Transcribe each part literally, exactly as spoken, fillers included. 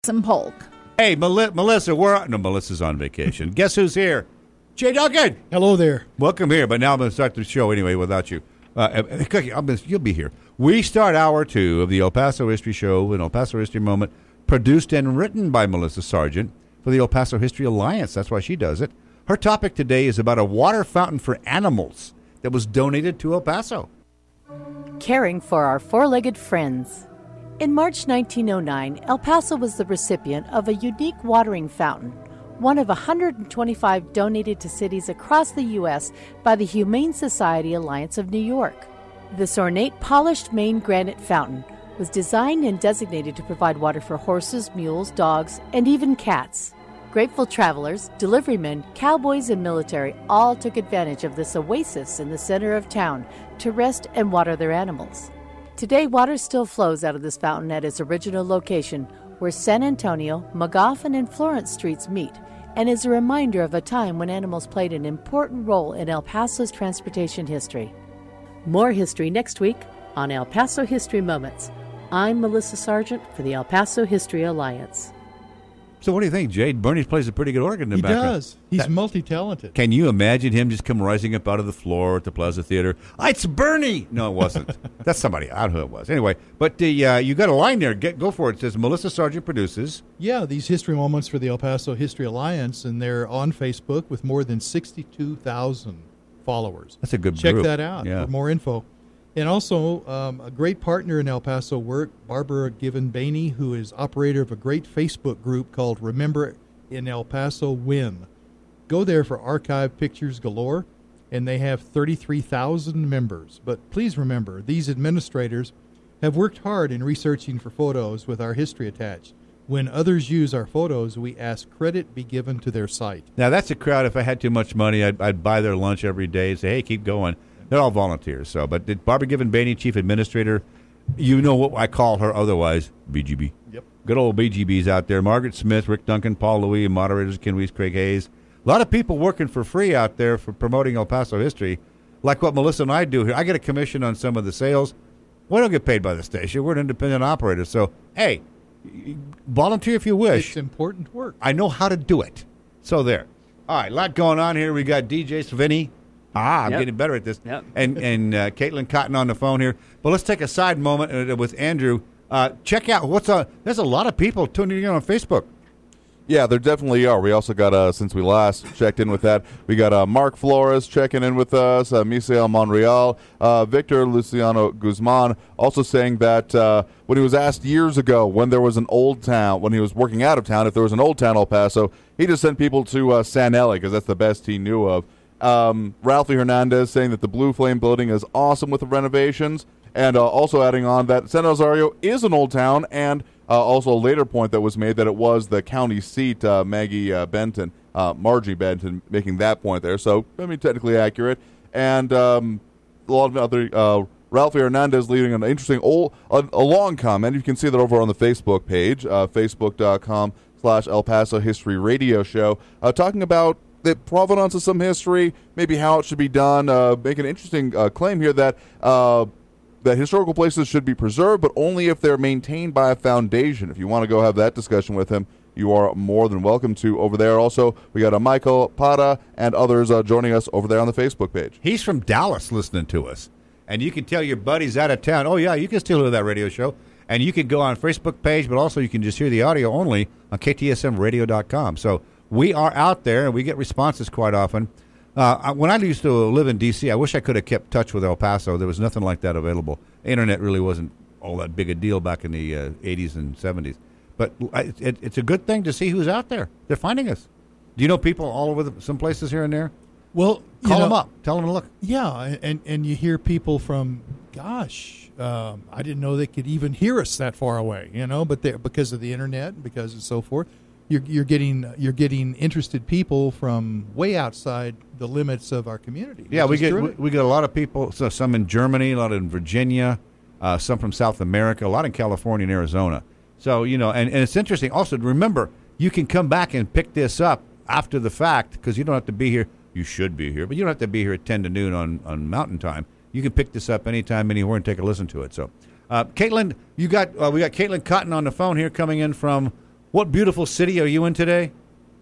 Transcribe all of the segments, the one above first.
Some Polk. Hey, Mel- Melissa, we're no. Melissa's on vacation. Guess who's here? Jay Duncan. Hello there. Welcome here. But now I'm going to start the show anyway without you. Uh, Cookie, I'm gonna, you'll be here. We start hour two of the El Paso History Show, an El Paso History Moment, produced and written by Melissa Sargent for the El Paso History Alliance. That's why she does it. Her topic today is about a water fountain for animals that was donated to El Paso. Caring for our four-legged friends. In March nineteen oh nine, El Paso was the recipient of a unique watering fountain, one of one hundred twenty-five donated to cities across the U S by the Humane Society Alliance of New York. This ornate, polished Maine granite fountain was designed and designated to provide water for horses, mules, dogs, and even cats. Grateful travelers, deliverymen, cowboys, and military all took advantage of this oasis in the center of town to rest and water their animals. Today, water still flows out of this fountain at its original location, where San Antonio, Magoffin, and Florence streets meet, and is a reminder of a time when animals played an important role in El Paso's transportation history. More history next week on El Paso History Moments. I'm Melissa Sargent for the El Paso History Alliance. So what do you think, Jade? Bernie plays a pretty good organ in the he background. He does. He's that, multi-talented. Can you imagine him just come rising up out of the floor at the Plaza Theater? Ah, it's Bernie! No, it wasn't. That's somebody. I don't know who it was. Anyway, but the uh, you got a line there. Get Go for it. It says Melissa Sargent produces. Yeah, these history moments for the El Paso History Alliance, and they're on Facebook with more than sixty-two thousand followers. That's a good Check group. that out Yeah. for more info. And also, um, a great partner in El Paso work, Barbara Given-Bainey, who is operator of a great Facebook group called Remember in El Paso Win. Go there for archive pictures galore, and they have thirty-three thousand members. But please remember, these administrators have worked hard in researching for photos with our history attached. When others use our photos, we ask credit be given to their site. Now, that's a crowd. If I had too much money, I'd, I'd buy their lunch every day and say, hey, keep going. They're all volunteers. So, But did Barbara Given-Bainey, chief administrator, you know what I call her otherwise, B G B. Yep. Good old B G Bs out there. Margaret Smith, Rick Duncan, Paul Louis, moderators Ken Weiss, Craig Hayes. A lot of people working for free out there for promoting El Paso history, like what Melissa and I do here. I get a commission on some of the sales. We don't get paid by the station. We're an independent operator. So, hey, volunteer if you wish. It's important work. I know how to do it. So there. All right, a lot going on here. We got D J Svinny. Ah, I'm Yep. getting better at this. Yep. And and uh, Caitlin Cotton on the phone here. But let's take a side moment uh, with Andrew. Uh, check out what's on. There's a lot of people tuning in on Facebook. Yeah, there definitely are. We also got, uh, since we last checked in with that, we got uh, Mark Flores checking in with us, uh, Misael Monreal, uh, Victor Luciano Guzman, also saying that uh, when he was asked years ago when there was an old town, when he was working out of town, if there was an old town El Paso, he just sent people to uh, San Eli because that's the best he knew of. Um, Ralphie Hernandez saying that the Blue Flame building is awesome with the renovations, and uh, also adding on that San Rosario is an old town, and uh, also a later point that was made that it was the county seat, uh, Maggie uh, Benton, uh, Margie Benton, making that point there. So, I mean, technically accurate. And um, a lot of other, uh, Ralphie Hernandez leaving an interesting old, a, a long comment. You can see that over on the Facebook page, uh, facebook.com slash El Paso History Radio Show, uh, talking about the provenance of some history, maybe how it should be done, uh, make an interesting uh, claim here that uh, that historical places should be preserved, but only if they're maintained by a foundation. If you want to go have that discussion with him, you are more than welcome to over there. Also, we got a Michael Para and others uh, joining us over there on the Facebook page. He's from Dallas listening to us. And you can tell your buddies out of town, oh, yeah, you can still hear that radio show. And you can go on Facebook page, but also you can just hear the audio only on K T S M radio dot com. So we are out there, and we get responses quite often. Uh, when I used to live in D C, I wish I could have kept touch with El Paso. There was nothing like that available. Internet really wasn't all that big a deal back in the uh, eighties and seventies. But I, it, it's a good thing to see who's out there. They're finding us. Do you know people all over the, some places here and there? Well, Call you them know, up. Tell them to look. Yeah, and, and you hear people from, gosh, um, I didn't know they could even hear us that far away, you know, but they because of the internet, because of so forth. You're, you're getting you're getting interested people from way outside the limits of our community. Yeah, we get we, terrific. we get a lot of people. So some in Germany, a lot in Virginia, uh, some from South America, a lot in California and Arizona. So you know, and, and it's interesting. Also, remember, you can come back and pick this up after the fact because you don't have to be here. You should be here, but you don't have to be here at ten to noon on, on Mountain Time. You can pick this up anytime, anywhere, and take a listen to it. So, uh, Caitlin, you got uh, we got Caitlin Cotton on the phone here, coming in from What beautiful city are you in today?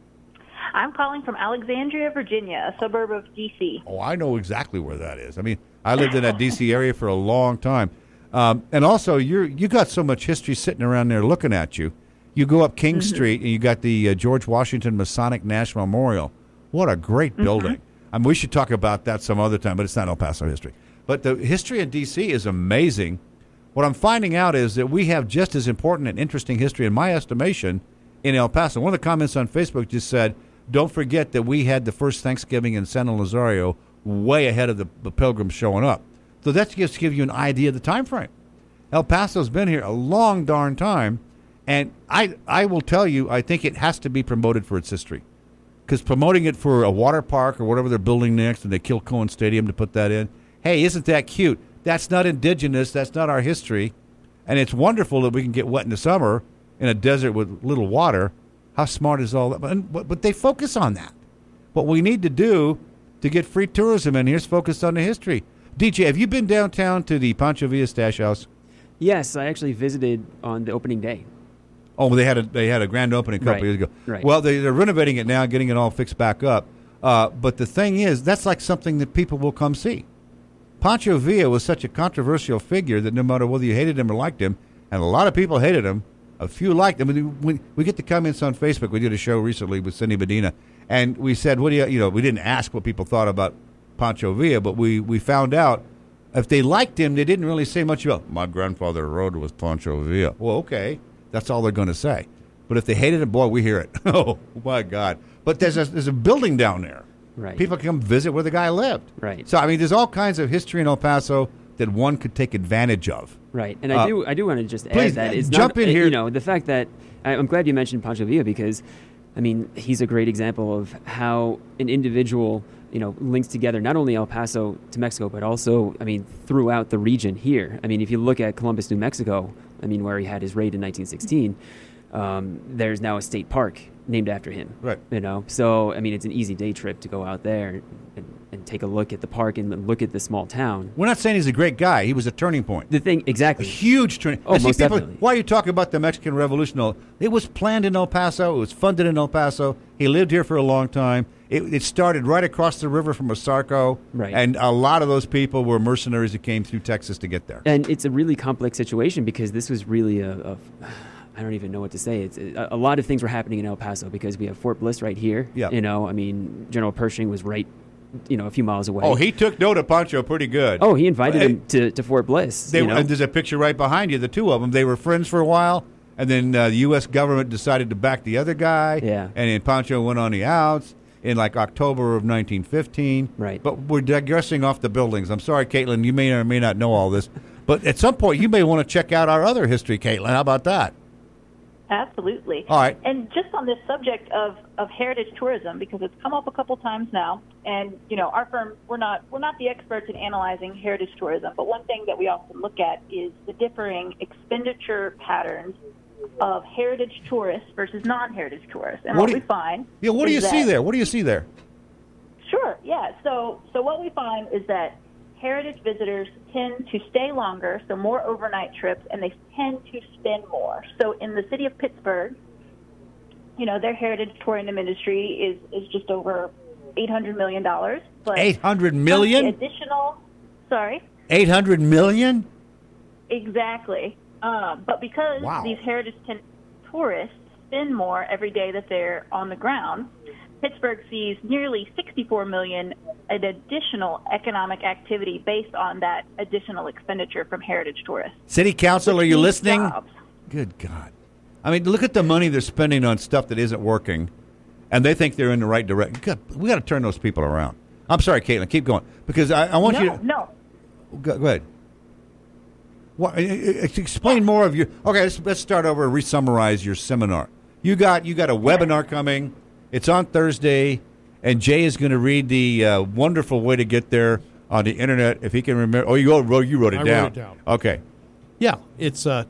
I'm calling from Alexandria, Virginia, a suburb of D C. Oh, I know exactly where that is. I mean, I lived in that D C area for a long time. Um, and also, you're you got so much history sitting around there looking at you. You go up King mm-hmm. Street, and you got the uh, George Washington Masonic National Memorial. What a great mm-hmm. building. I mean, we should talk about that some other time, but it's not El Paso history. But the history in D C is amazing. What I'm finding out is that we have just as important and interesting history, in my estimation, in El Paso. One of the comments on Facebook just said, don't forget that we had the first Thanksgiving in San Elizario way ahead of the, the pilgrims showing up. So that just gives you an idea of the time frame. El Paso's been here a long darn time, and I I will tell you, I think it has to be promoted for its history. Because promoting it for a water park or whatever they're building next, and they kill Cohen Stadium to put that in, hey, isn't that cute? That's not indigenous. That's not our history. And it's wonderful that we can get wet in the summer in a desert with little water. How smart is all that? But, but, but they focus on that. What we need to do to get free tourism in here is focus on the history. D J, have you been downtown to the Pancho Villa Stash House? Yes, I actually visited on the opening day. Oh, they had a they had a grand opening a couple right. years ago. Right. Well, they, they're renovating it now, getting it all fixed back up. Uh, but the thing is, that's like something that people will come see. Pancho Villa was such a controversial figure that no matter whether you hated him or liked him, and a lot of people hated him, a few liked him. When we, we get the comments on Facebook. We did a show recently with Cindy Medina, and we said, "What do you?" You know, we didn't ask what people thought about Pancho Villa, but we, we found out if they liked him, they didn't really say much about. My grandfather rode with Pancho Villa. Well, okay, that's all they're going to say. But if they hated him, boy, we hear it. Oh my God! But there's a, there's a building down there. Right. People come visit where the guy lived. Right. So I mean, there's all kinds of history in El Paso that one could take advantage of. Right. And I uh, do I do want to just please, add that it's jump not, in here. You know, the fact that I'm glad you mentioned Pancho Villa because, I mean, he's a great example of how an individual, you know, links together not only El Paso to Mexico, but also, I mean, throughout the region here. I mean, if you look at Columbus, New Mexico, I mean, where he had his raid in nineteen sixteen, um, there's now a state park named after him. Right. You know, so, I mean, it's an easy day trip to go out there and, and take a look at the park and look at the small town. We're not saying he's a great guy. He was a turning point. The thing, exactly. A huge turning Oh, I see most people, definitely. why are you talking about the Mexican Revolution? No, it was planned in El Paso. It was funded in El Paso. He lived here for a long time. It, it started right across the river from Osarco. Right. And a lot of those people were mercenaries that came through Texas to get there. And it's a really complex situation because this was really a, a I don't even know what to say. It's a, a lot of things were happening in El Paso because we have Fort Bliss right here. Yep. You know, I mean, General Pershing was right, you know, a few miles away. Oh, he took note of Pancho pretty good. Oh, he invited Hey, him to, to Fort Bliss. They, you know? And there's a picture right behind you, the two of them. They were friends for a while, and then uh, the U S government decided to back the other guy. Yeah. And then Pancho went on the outs in like October of nineteen fifteen. Right. But we're digressing off the buildings. I'm sorry, Caitlin, you may or may not know all this. But at some point, you may want to check out our other history, Caitlin. How about that? Absolutely. All right. And just on this subject of, of heritage tourism, because it's come up a couple times now, and you know, our firm we're not we're not the experts in analyzing heritage tourism, but one thing that we often look at is the differing expenditure patterns of heritage tourists versus non-heritage tourists. And What what, do we you- find Yeah, what do you is see that- there? What do you see there? Sure, yeah. So so what we find is that heritage visitors tend to stay longer, so more overnight trips, and they tend to spend more. So in the city of Pittsburgh, you know, their heritage tourism industry is, is just over eight hundred million dollars. But eight hundred million some additional, sorry? eight hundred million Exactly. Um, but because Wow. these heritage ten- tourists spend more every day that they're on the ground, Pittsburgh sees nearly sixty-four million dollars in additional economic activity based on that additional expenditure from heritage tourists. City Council, are you These listening? jobs- Good God. I mean, look at the money they're spending on stuff that isn't working, and they think they're in the right direction. God, we got to turn those people around. I'm sorry, Caitlin, keep going. Because I, I want no, you to... no. Go, go ahead. What, uh, uh, explain more of your... Okay, let's, let's start over and re-summarize your seminar. You got you got a webinar coming. It's on Thursday, and Jay is going to read the uh, wonderful way to get there on the internet, if he can remember. Oh, you, wrote, you wrote it I down. wrote it down. Okay. Yeah, it's uh,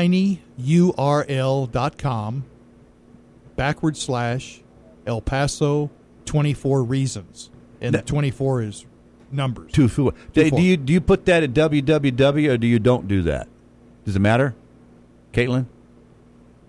tinyurl.com backward slash El Paso twenty-four reasons. And the That- twenty-four is numbers. Two fu- Two do, four. do you do you put that at w w w or do you don't do that? Does it matter, Caitlin?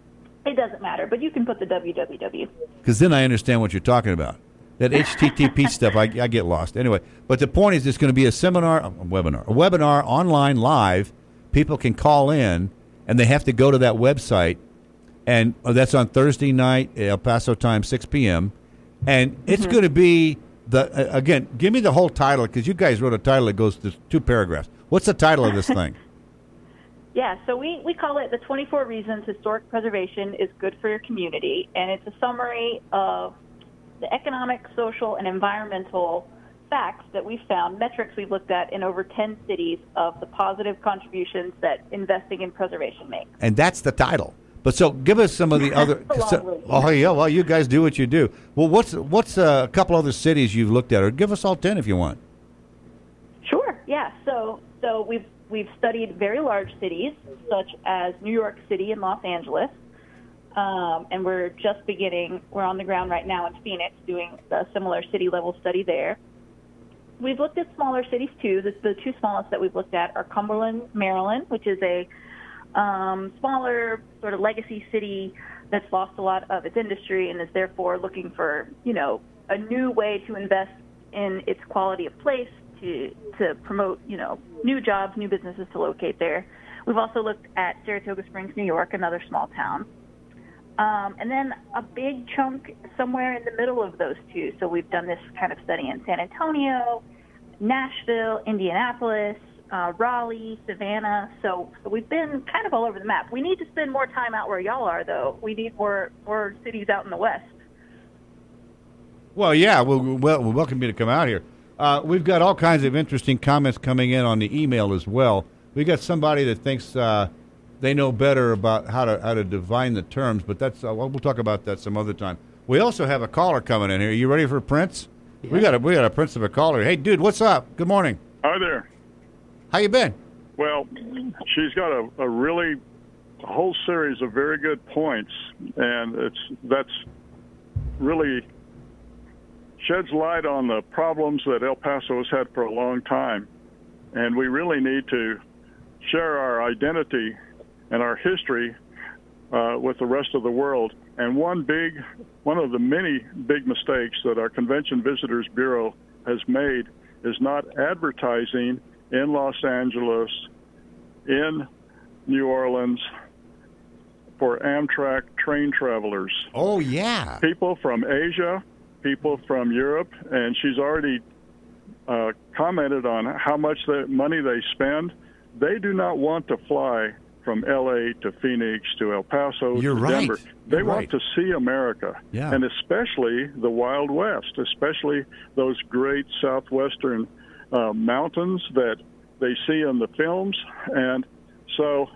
It doesn't matter, but you can put the www. Because then I understand what you're talking about. That H T T P stuff, I, I get lost. Anyway, but the point is it's going to be a seminar, a webinar, a webinar online live. People can call in, and they have to go to that website, and oh, that's on Thursday night, El Paso time, six p.m., and it's mm-hmm. going to be, the uh, again, give me the whole title, because you guys wrote a title that goes to two paragraphs. What's the title of this thing? Yeah, so we, we call it the twenty-four Reasons Historic Preservation is Good for Your Community, and it's a summary of the economic, social, and environmental facts that we've found, metrics we've looked at in over ten cities of the positive contributions that investing in preservation makes. And that's the title. But so give us some of the other... so, oh, yeah, well, you guys do what you do. Well, what's what's uh, a couple other cities you've looked at? Or give us all ten if you want. Sure, yeah. So so we've We've studied very large cities, such as New York City and Los Angeles, um, and we're just beginning, we're on the ground right now in Phoenix doing a similar city-level study there. We've looked at smaller cities, too. The, the two smallest that we've looked at are Cumberland, Maryland, which is a um, smaller sort of legacy city that's lost a lot of its industry and is therefore looking for, you know, a new way to invest in its quality of place, to to promote, you know, new jobs, new businesses to locate there. We've also looked at Saratoga Springs, New York, another small town. Um, and then a big chunk somewhere in the middle of those two. So we've done this kind of study in San Antonio, Nashville, Indianapolis, uh, Raleigh, Savannah. So, so we've been kind of all over the map. We need to spend more time out where y'all are, though. We need more, more cities out in the West. Well, yeah, we'll, we'll, we'll welcome you to come out here. Uh, we've got all kinds of interesting comments coming in on the email as well. We got somebody that thinks uh, they know better about how to how to define the terms, but that's uh, well, we'll talk about that some other time. We also have a caller coming in here. You ready for Prince? Yeah. We got a we got a Prince of a caller. Hey, dude, what's up? Good morning. Hi there. How you been? Well, she's got a, a really a whole series of very good points, and it's that's really sheds light on the problems that El Paso has had for a long time. And we really need to share our identity and our history uh, with the rest of the world. And one big, one of the many big mistakes that our Convention Visitors Bureau has made is not advertising in Los Angeles, in New Orleans, for Amtrak train travelers. Oh, yeah. People from Asia, people from Europe, and she's already uh, commented on how much the money they spend. They do not want to fly from L A to Phoenix to El Paso You're to right. Denver. They You're want right. to see America, yeah. and especially the Wild West, especially those great southwestern uh, mountains that they see in the films. And so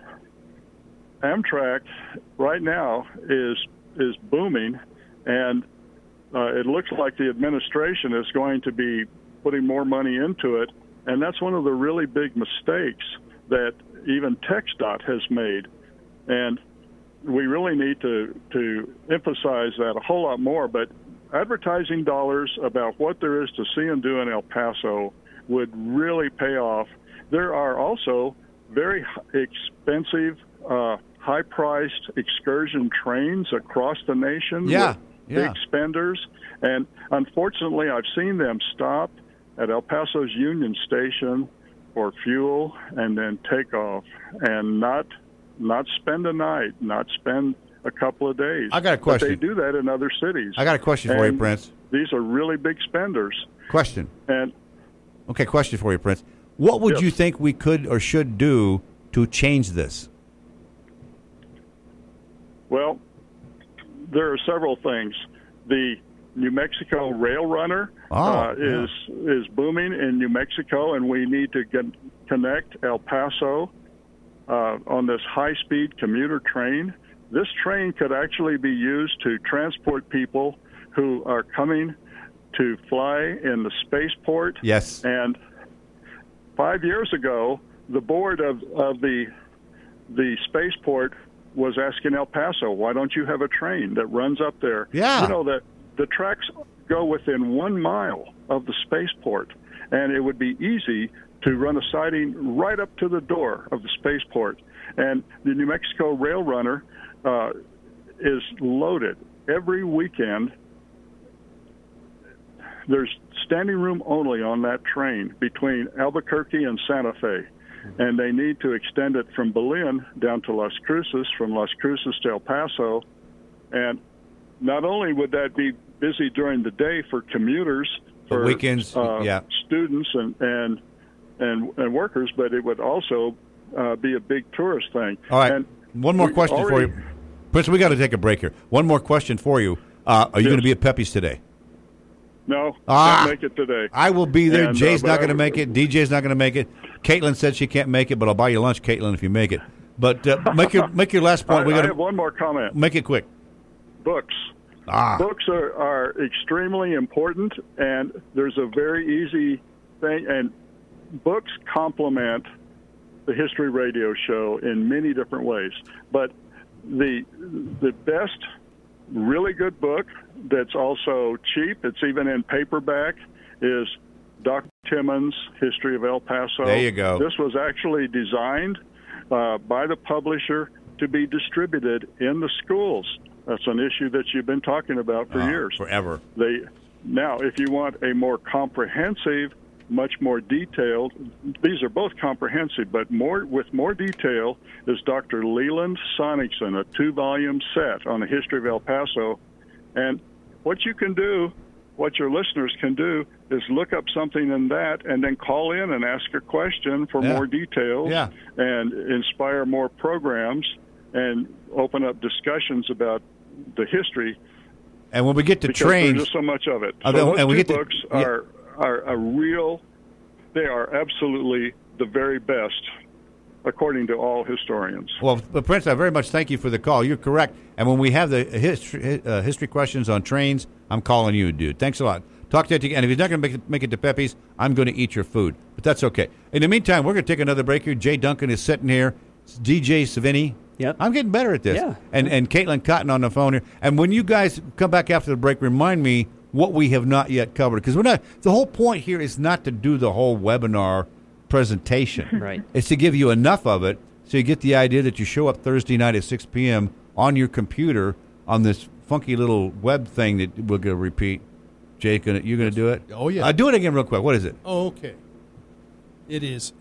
Amtrak right now is is booming, and Uh, it looks like the administration is going to be putting more money into it, and that's one of the really big mistakes that even TxDOT has made. And we really need to, to emphasize that a whole lot more. But advertising dollars about what there is to see and do in El Paso would really pay off. There are also very expensive, uh, high-priced excursion trains across the nation. Yeah. Big Yeah. spenders, and unfortunately I've seen them stop at El Paso's Union Station for fuel and then take off and not not spend a night, not spend a couple of days. I got a question. But they do that in other cities. I got a question for and you, Prince. These are really big spenders. Question. And Okay, question for you, Prince. What would Yes. you think we could or should do to change this? Well, there are several things. The New Mexico Rail Runner Oh, uh, yeah. is is booming in New Mexico, and we need to get, connect El Paso uh, on this high-speed commuter train. This train could actually be used to transport people who are coming to fly in the spaceport. Yes. And five years ago, the board of, of the the spaceport was asking El Paso, why don't you have a train that runs up there? Yeah. You know, that the tracks go within one mile of the spaceport, and it would be easy to run a siding right up to the door of the spaceport. And the New Mexico Rail Runner uh, is loaded. Every weekend, there's standing room only on that train between Albuquerque and Santa Fe. And they need to extend it from Belen down to Las Cruces, from Las Cruces to El Paso. And not only would that be busy during the day for commuters, for, for weekends, uh, yeah. students and, and and and workers, but it would also uh, be a big tourist thing. All right, and one more question already, for you. Prince, we got to take a break here. One more question for you. Uh, are you yes. going to be at Pepe's today? No, ah, can't make it today. I will be there. And, Jay's uh, not going to I, make it. D J's not going to make it. Caitlin said she can't make it, but I'll buy you lunch, Caitlin, if you make it. But uh, make your make your last point. I, we got I have one more comment. Make it quick. Books. Ah. Books are, are extremely important, and there's a very easy thing. And books complement the History Radio Show in many different ways. But the the best, really good book that's also cheap, it's even in paperback, is Doctor Timmons' History of El Paso. There you go. This was actually designed uh, by the publisher to be distributed in the schools. That's an issue that you've been talking about for oh, years. Forever. They now, if you want a more comprehensive, much more detailed, these are both comprehensive, but more with more detail is Doctor Leland Sonicson, a two-volume set on the history of El Paso. And what you can do, what your listeners can do, is look up something in that and then call in and ask a question for yeah. more details yeah. and inspire more programs and open up discussions about the history. And when we get to because trains, there's just so much of it. Uh, so those and we two get to, books yeah. are are a real. They are absolutely the very best, according to all historians. Well, but Prince, I very much thank you for the call. You're correct. And when we have the history uh, history questions on trains, I'm calling you, dude. Thanks a lot. Talk to you again. And if you're not going to make it, make it to Pepe's, I'm going to eat your food. But that's okay. In the meantime, we're going to take another break here. Jay Duncan is sitting here. It's D J Savini. Yep. I'm getting better at this. Yeah. And and Caitlin Cotton on the phone here. And when you guys come back after the break, remind me what we have not yet covered. Because we're not. The whole point here is not to do the whole webinar presentation. Right. It's to give you enough of it so you get the idea that you show up Thursday night at six p.m. on your computer on this funky little web thing that we're going to repeat. Jay, gonna, you going to do it? Oh, yeah. Uh, do it again real quick. What is it? Oh, okay. It is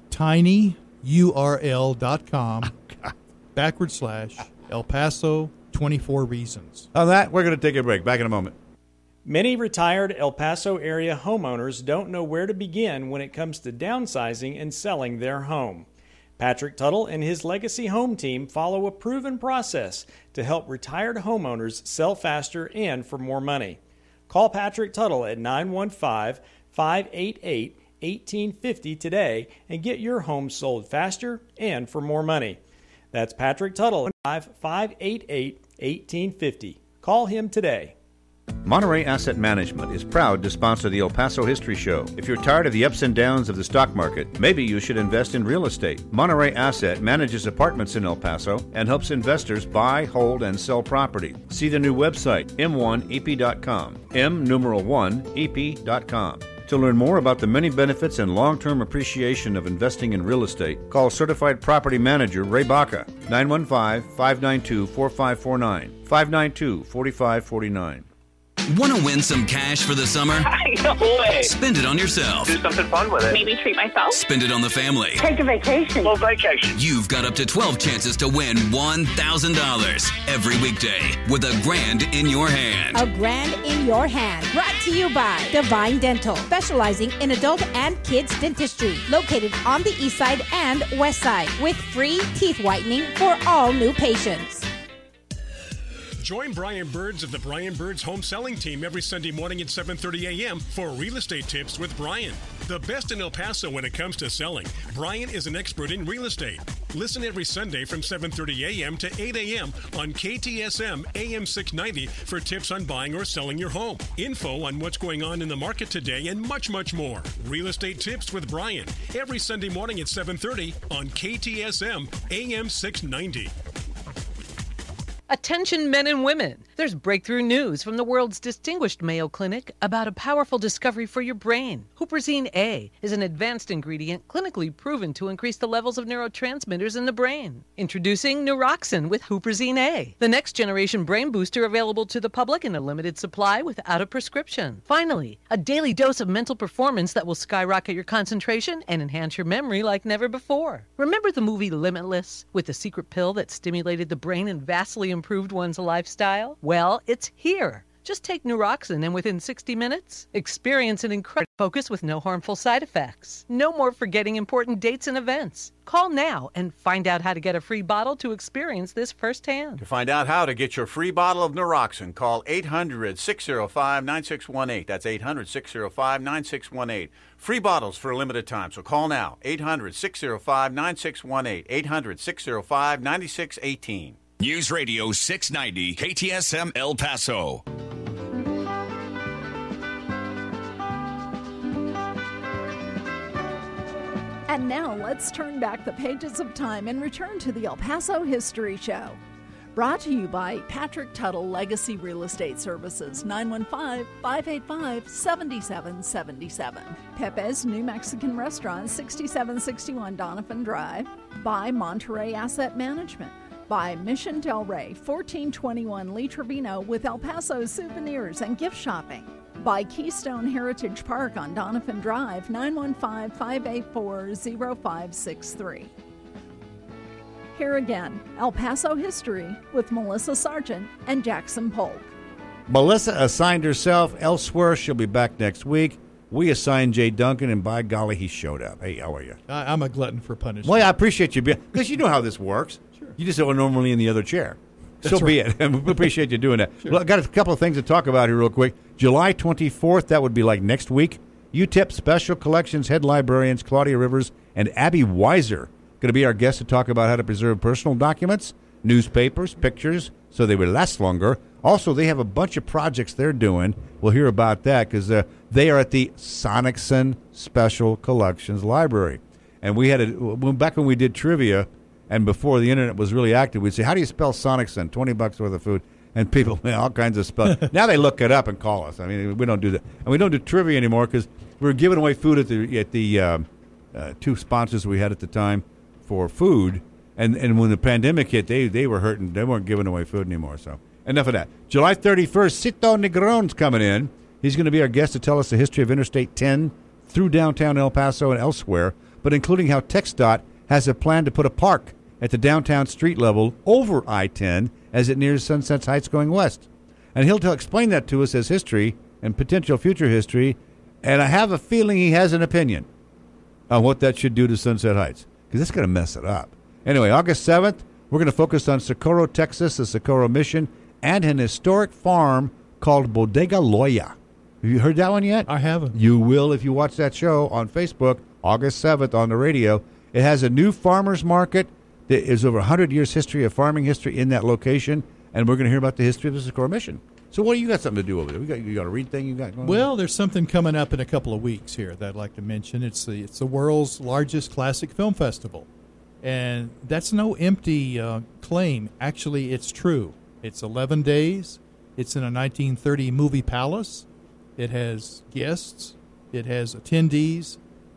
tinyurl dot com backward slash El Paso twenty-four reasons. On that, we're going to take a break. Back in a moment. Many retired El Paso area homeowners don't know where to begin when it comes to downsizing and selling their home. Patrick Tuttle and his Legacy Home team follow a proven process to help retired homeowners sell faster and for more money. Call Patrick Tuttle at nine one five, five eight eight, one eight five zero today and get your home sold faster and for more money. That's Patrick Tuttle at five eight eight, one eight five zero. Call him today. Monterey Asset Management is proud to sponsor the El Paso History Show. If you're tired of the ups and downs of the stock market, maybe you should invest in real estate. Monterey Asset manages apartments in El Paso and helps investors buy, hold, and sell property. See the new website, m one e p dot com, m numeral one e p dot com. To learn more about the many benefits and long-term appreciation of investing in real estate, call Certified Property Manager Ray Baca, nine one five, five nine two, four five four nine, five nine two, four five four nine. Want to win some cash for the summer? No way. Spend it on yourself. Do something fun with it. Maybe treat myself. Spend it on the family. Take a vacation. Well, vacation. You've got up to twelve chances to win one thousand dollars every weekday with a grand in your hand. A grand in your hand. Brought to you by Divine Dental, specializing in adult and kids dentistry. Located on the east side and west side with free teeth whitening for all new patients. Join Brian Birds of the Brian Birds Home Selling Team every Sunday morning at seven thirty a.m. for real estate tips with Brian. The best in El Paso when it comes to selling. Brian is an expert in real estate. Listen every Sunday from seven thirty a.m. to eight a.m. on K T S M A M six ninety for tips on buying or selling your home, info on what's going on in the market today, and much, much more. Real estate tips with Brian every Sunday morning at seven thirty on K T S M A M six ninety. Attention men and women. The There's breakthrough news from the world's distinguished Mayo Clinic about a powerful discovery for your brain. Huperzine A is an advanced ingredient clinically proven to increase the levels of neurotransmitters in the brain. Introducing Neuroxin with Huperzine A, the next generation brain booster available to the public in a limited supply without a prescription. Finally, a daily dose of mental performance that will skyrocket your concentration and enhance your memory like never before. Remember the movie Limitless with the secret pill that stimulated the brain and vastly improved one's lifestyle? Well, it's here. Just take Neuroxin and within sixty minutes, experience an incredible focus with no harmful side effects. No more forgetting important dates and events. Call now and find out how to get a free bottle to experience this firsthand. To find out how to get your free bottle of Neuroxin, call eight hundred, six oh five, nine six one eight. That's eight hundred, six oh five, nine six one eight. Free bottles for a limited time, so call now. eight hundred, six oh five, nine six one eight. eight hundred, six oh five, nine six one eight. News Radio six ninety, K T S M El Paso. And now let's turn back the pages of time and return to the El Paso History Show. Brought to you by Patrick Tuttle Legacy Real Estate Services, nine one five, five eight five, seven seven seven seven. Pepe's New Mexican Restaurant, sixty-seven sixty-one Donovan Drive. By Monterey Asset Management. By Mission Del Rey, fourteen twenty-one Lee Trevino with El Paso souvenirs and gift shopping. By Keystone Heritage Park on Donovan Drive, nine one five, five eight four, oh five six three. Here again, El Paso History with Melissa Sargent and Jackson Polk. Melissa assigned herself elsewhere. She'll be back next week. We assigned Jay Duncan, and by golly, he showed up. Hey, how are you? I, I'm a glutton for punishment. Well, I appreciate you being, because you know how this works. Sure. You just are normally in the other chair. That's so be right. it. And we appreciate you doing that. Sure. Well, I got a couple of things to talk about here real quick. July twenty-fourth, that would be like next week. U T E P Special Collections head librarians Claudia Rivers and Abby Weiser going to be our guests to talk about how to preserve personal documents, newspapers, pictures, so they would last longer. Also, they have a bunch of projects they're doing. We'll hear about that because uh, they are at the Sonicson Special Collections Library. And we had a, when, back when we did trivia and before the internet was really active, we'd say, how do you spell Sonicson? twenty bucks worth of food. And people, man, all kinds of spells. Now they look it up and call us. I mean, we don't do that. And we don't do trivia anymore because we were giving away food at the at the um, uh, two sponsors we had at the time for food. And and when the pandemic hit, they, they were hurting. They weren't giving away food anymore. So enough of that. July thirty-first, Cito Negron's coming in. He's going to be our guest to tell us the history of Interstate ten through downtown El Paso and elsewhere, but including how TxDOT has a plan to put a park at the downtown street level over I ten as it nears Sunset Heights going west. And he'll tell, explain that to us as history and potential future history, and I have a feeling he has an opinion on what that should do to Sunset Heights, because it's going to mess it up. Anyway, August seventh, we're going to focus on Socorro, Texas, the Socorro Mission, and an historic farm called Bodega Loya. Have you heard that one yet? I haven't. You will if you watch that show on Facebook, August seventh on the radio. It has a new farmer's market. There is over one hundred years history of farming history in that location, and we're going to hear about the history of the Socorro Mission. So what do you got something to do over there? We got, you got a read thing you got going Well, on? there's something coming up in a couple of weeks here that I'd like to mention. It's the, it's the world's largest classic film festival. And that's no empty uh, claim. Actually, it's true. It's eleven days. It's in a nineteen thirty movie palace. It has guests. It has attendees.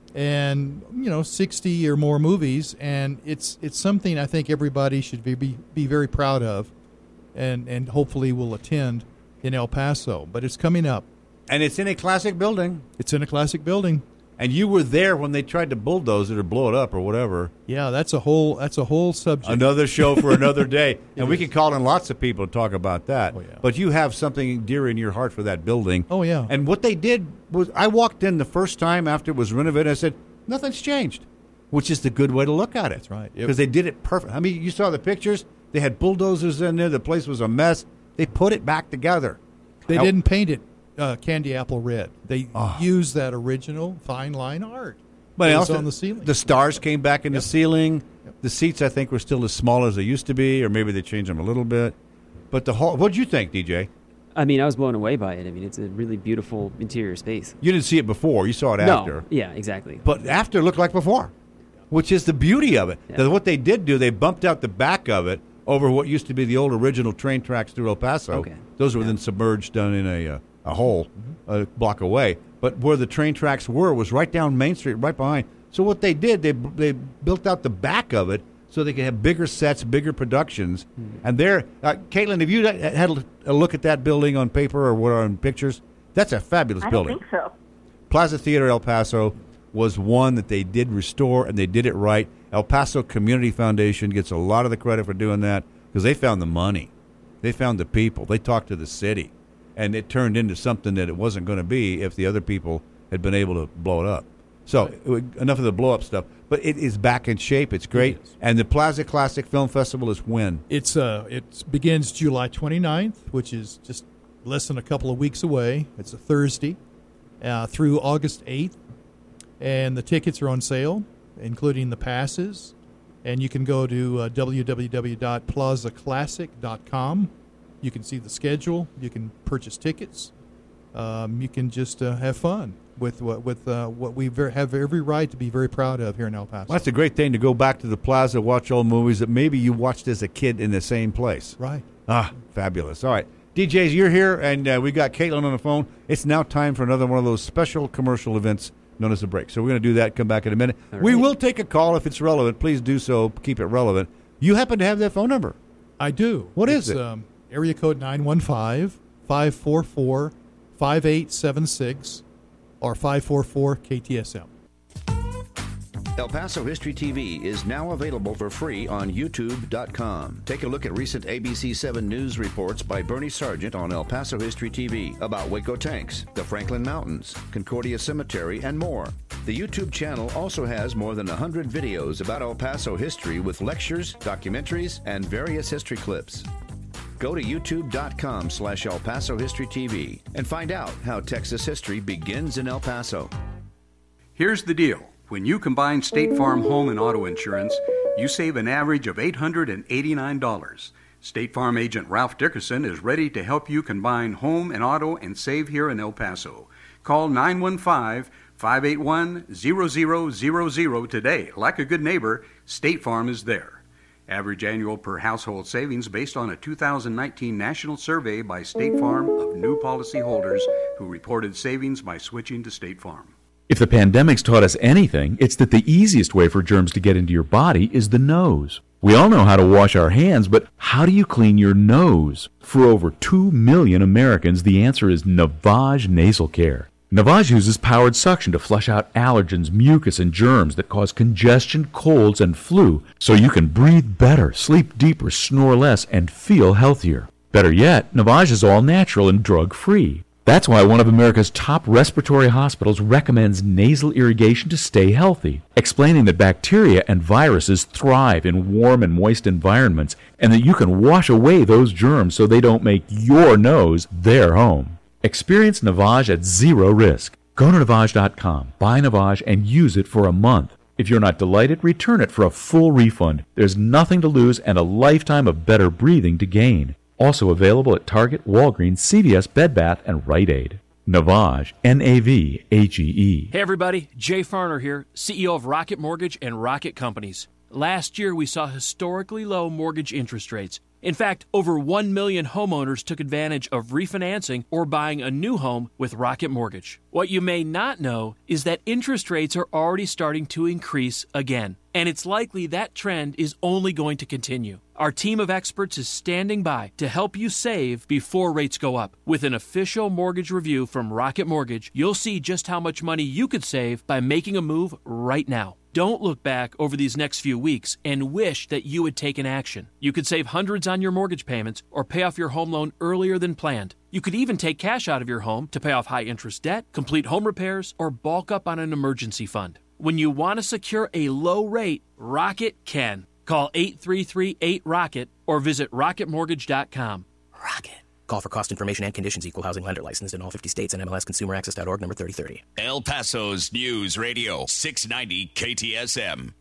And, you know, sixty or more movies. And it's it's something I think everybody should be, be, be very proud of and, and hopefully will attend in El Paso. But it's coming up. And it's in a classic building. It's in a classic building. And you were there when they tried to bulldoze it or blow it up or whatever. Yeah, that's a whole that's a whole subject. Another show for another day. And we can call in lots of people to talk about that. Oh, yeah. But you have something dear in your heart for that building. Oh, yeah. And what they did was, I walked in the first time after it was renovated, I said, nothing's changed, which is the good way to look at it. That's right. Because they did it perfect. I mean, you saw the pictures. They had bulldozers in there. The place was a mess. They put it back together. They I, didn't paint it uh, candy apple red. They oh. used that original fine line art. But it also, was on the ceiling. The stars came back in Yep. the ceiling. Yep. The seats, I think, were still as small as they used to be, or maybe they changed them a little bit. But the whole, what'd you think, D J? I mean, I was blown away by it. I mean, it's a really beautiful interior space. You didn't see it before. You saw it no. after. Yeah, exactly. But after looked like before, which is the beauty of it. Yeah. That what they did do, they bumped out the back of it over what used to be the old original train tracks through El Paso. Okay. Those were then submerged down in a uh, a hole a block away. But where the train tracks were was right down Main Street, right behind. So what they did, they they built out the back of it so they could have bigger sets, bigger productions. Mm-hmm. And there, uh, Caitlin, have you had a look at that building on paper or what on pictures? That's a fabulous I building. I think so. Plaza Theater El Paso was one that they did restore, and they did it right. El Paso Community Foundation gets a lot of the credit for doing that because they found the money. They found the people. They talked to the city. And it turned into something that it wasn't going to be if the other people had been able to blow it up. So right. it, enough of the blow-up stuff. But it is back in shape. It's great. It and the Plaza Classic Film Festival is when? It's uh, It begins July twenty-ninth, which is just less than a couple of weeks away. It's a Thursday uh, through August eighth. And the tickets are on sale, including the passes. And you can go to uh, w w w dot plaza classic dot com. You can see the schedule. You can purchase tickets. Um, you can just uh, have fun with what with uh, what we ver- have every right to be very proud of here in El Paso. Well, that's a great thing to go back to the plaza, watch old movies that maybe you watched as a kid in the same place. Right. Ah, fabulous. All right. D Js, you're here, and uh, we got Caitlin on the phone. It's now time for another one of those special commercial events known as a break. So we're going to do that, come back in a minute. Right. We will take a call if it's relevant. Please do so. Keep it relevant. You happen to have that phone number? I do. What it's, is it? Um, area code nine one five, five four four, five eight seven six or five four four K T S M. El Paso History T V is now available for free on YouTube dot com. Take a look at recent A B C seven News reports by Bernie Sargent on El Paso History T V about Waco tanks, the Franklin Mountains, Concordia Cemetery, and more. The YouTube channel also has more than one hundred videos about El Paso history with lectures, documentaries, and various history clips. Go to youtube dot com slash El Paso History T V and find out how Texas history begins in El Paso. Here's the deal. When you combine State Farm home and auto insurance, you save an average of eight hundred eighty-nine dollars. State Farm agent Ralph Dickerson is ready to help you combine home and auto and save here in El Paso. Call nine one five, five eight one, zero zero zero zero today. Like a good neighbor, State Farm is there. Average annual per household savings based on a two thousand nineteen national survey by State Farm of new policyholders who reported savings by switching to State Farm. If the pandemic's taught us anything, it's that the easiest way for germs to get into your body is the nose. We all know how to wash our hands, but how do you clean your nose? For over two million Americans, the answer is Navage Nasal Care. Navage uses powered suction to flush out allergens, mucus, and germs that cause congestion, colds, and flu, so you can breathe better, sleep deeper, snore less, and feel healthier. Better yet, Navage is all natural and drug-free. That's why one of America's top respiratory hospitals recommends nasal irrigation to stay healthy, explaining that bacteria and viruses thrive in warm and moist environments, and that you can wash away those germs so they don't make your nose their home. Experience Navage at zero risk. Go to Navage dot com, buy Navage, and use it for a month. If you're not delighted, return it for a full refund. There's nothing to lose and a lifetime of better breathing to gain. Also available at Target, Walgreens, C V S, Bed Bath, and Rite Aid. Navage, N A V H E E. Hey everybody, Jay Farner here, C E O of Rocket Mortgage and Rocket Companies. Last year we saw historically low mortgage interest rates. In fact, over one million homeowners took advantage of refinancing or buying a new home with Rocket Mortgage. What you may not know is that interest rates are already starting to increase again, and it's likely that trend is only going to continue. Our team of experts is standing by to help you save before rates go up. With an official mortgage review from Rocket Mortgage, you'll see just how much money you could save by making a move right now. Don't look back over these next few weeks and wish that you had taken action. You could save hundreds on your mortgage payments or pay off your home loan earlier than planned. You could even take cash out of your home to pay off high-interest debt, complete home repairs, or bulk up on an emergency fund. When you want to secure a low rate, Rocket can. Call eight three three eight ROCKET or visit rocket mortgage dot com. Rocket. Call for cost information and conditions. Equal housing lender licensed in all fifty states and M L S consumer access dot org number thirty thirty. El Paso's News Radio, six ninety K T S M.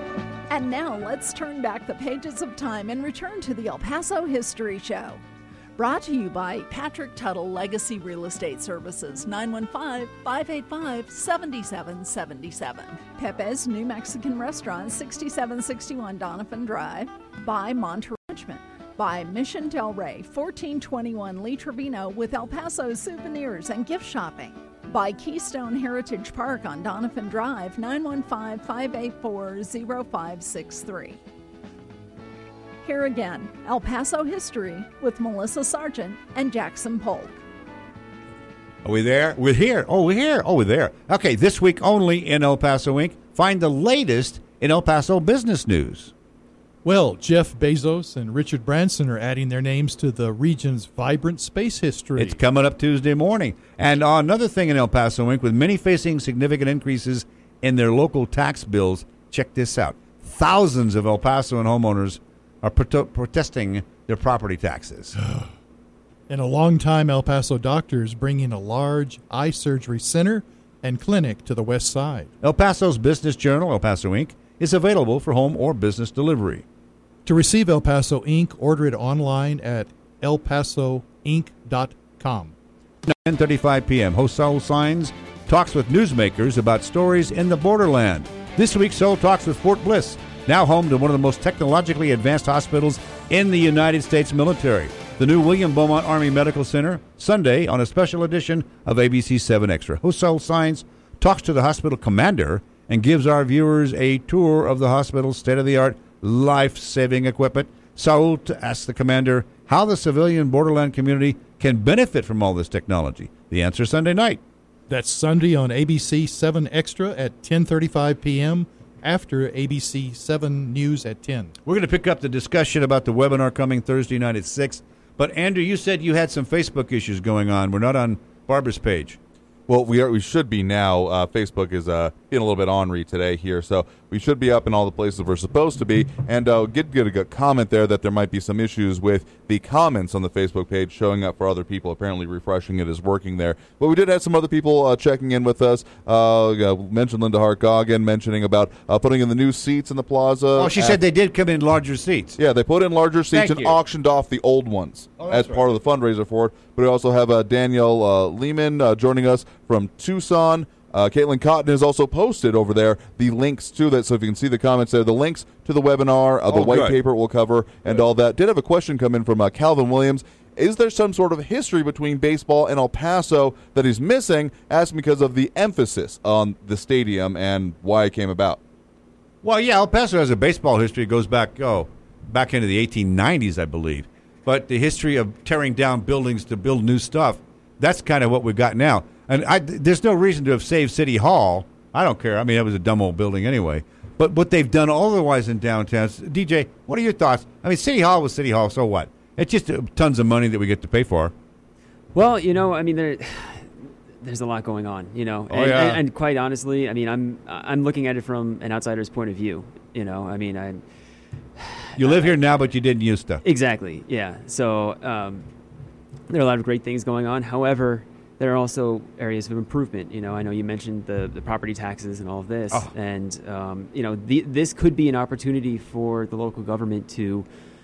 And now let's turn back the pages of time and return to the El Paso History Show. Brought to you by Patrick Tuttle Legacy Real Estate Services, nine one five, five eight five, seven seven seven seven. Pepe's New Mexican Restaurant, sixty-seven sixty-one Donovan Drive. By Monterey Richmond. By Mission Del Rey, fourteen twenty-one Lee Trevino with El Paso souvenirs and gift shopping. By Keystone Heritage Park on Donovan Drive, nine one five, five eight four, zero five six three. Here again, El Paso History with Melissa Sargent and Jackson Polk. Are we there? We're here. Oh, we're here. Oh, we're there. Okay, this week only in El Paso Incorporated. Find the latest in El Paso business news. Well, Jeff Bezos and Richard Branson are adding their names to the region's vibrant space history. It's coming up Tuesday morning. And uh, another thing in El Paso Incorporated, with many facing significant increases in their local tax bills, check this out. Thousands of El Pasoan homeowners are proto- protesting their property taxes. And a longtime El Paso doctor is bringing a large eye surgery center and clinic to the west side. El Paso's business journal, El Paso Incorporated, is available for home or business delivery. To receive El Paso Incorporated, order it online at el paso inc dot com. nine thirty-five p.m. Host Soul Signs talks with newsmakers about stories in the borderland. This week, Soul talks with Fort Bliss, now home to one of the most technologically advanced hospitals in the United States military. The new William Beaumont Army Medical Center, Sunday on a special edition of A B C seven Extra. Host Soul Signs talks to the hospital commander and gives our viewers a tour of the hospital's state-of-the-art life-saving equipment. Saul asks the commander how the civilian borderland community can benefit from all this technology. The answer Sunday night. That's Sunday on A B C seven Extra at ten thirty-five p.m. after A B C seven News at ten. We're going to pick up the discussion about the webinar coming Thursday night at six. But, Andrew, you said you had some Facebook issues going on. We're not on Barbara's page. Well, we are. We should be now. Uh, Facebook is uh, being a little bit ornery today here, so we should be up in all the places we're supposed to be. And uh, get get a good comment there that there might be some issues with the comments on the Facebook page showing up for other people. Apparently, refreshing it is working there. But we did have some other people uh, checking in with us. Uh, uh, mentioned Linda Hart Goggin mentioning about uh, putting in the new seats in the plaza. Oh, she at, said they did come in larger seats. Yeah, they put in larger seats Thank and you. auctioned off the old ones Oh, as that's part right. of the fundraiser for it. But we also have uh, Danielle uh, Lehman uh, joining us from Tucson. Uh, Caitlin Cotton has also posted over there the links to that, so if you can see the comments there, the links to the webinar, uh, the Oh, white good. paper we'll cover, and Good. all that. Did have a question come in from uh, Calvin Williams. Is there some sort of history between baseball and El Paso that he's missing, asking because of the emphasis on the stadium and why it came about? Well, yeah, El Paso has a baseball history. It goes back, oh, back into the eighteen nineties, I believe. But the history of tearing down buildings to build new stuff, that's kind of what we've got now. And I, there's no reason to have saved City Hall. I don't care. I mean, that was a dumb old building anyway. But what they've done otherwise in downtown, D J, what are your thoughts? I mean, City Hall was City Hall, so what? It's just uh, tons of money that we get to pay for. Well, you know, I mean, there, there's a lot going on, you know. Oh, and, yeah. and, and quite honestly, I mean, I'm I'm looking at it from an outsider's point of view, you know. I mean, I... You live here now, but you didn't used to. Exactly, yeah. So um, there are a lot of great things going on. However, there are also areas of improvement. You know, I know you mentioned the, the property taxes and all of this. Oh. And, um, you know, the, this could be an opportunity for the local government to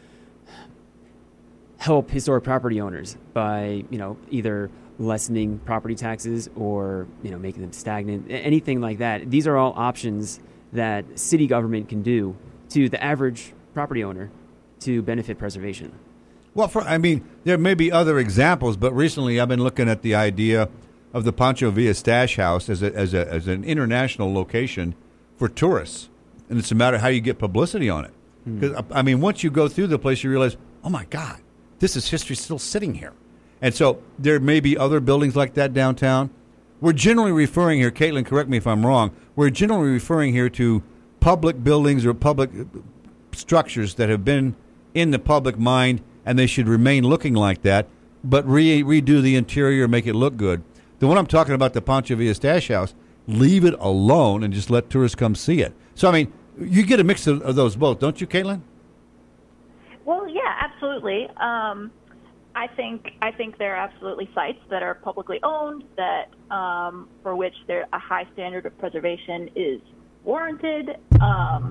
help historic property owners by, you know, either lessening property taxes or, you know, making them stagnant, a- anything like that. These are all options that city government can do to the average property owner to benefit preservation. Well, for, I mean, there may be other examples, but recently I've been looking at the idea of the Pancho Villa Stash House as a, as a, as an international location for tourists, and it's a matter of how you get publicity on it. Because I mean, once you go through the place, you realize, oh my God, this is history still sitting here. And so there may be other buildings like that downtown. We're generally referring here, Caitlin, correct me if I'm wrong, we're generally referring here to public buildings or public structures that have been in the public mind, and they should remain looking like that, but re- redo the interior, make it look good. The one I'm talking about, the Pancho Villa Stash House, leave it alone and just let tourists come see it. So, I mean, you get a mix of, of those both, don't you, Caitlin? Well, yeah, absolutely. Um, I think I think there are absolutely sites that are publicly owned that um, for which there a high standard of preservation is warranted. Um,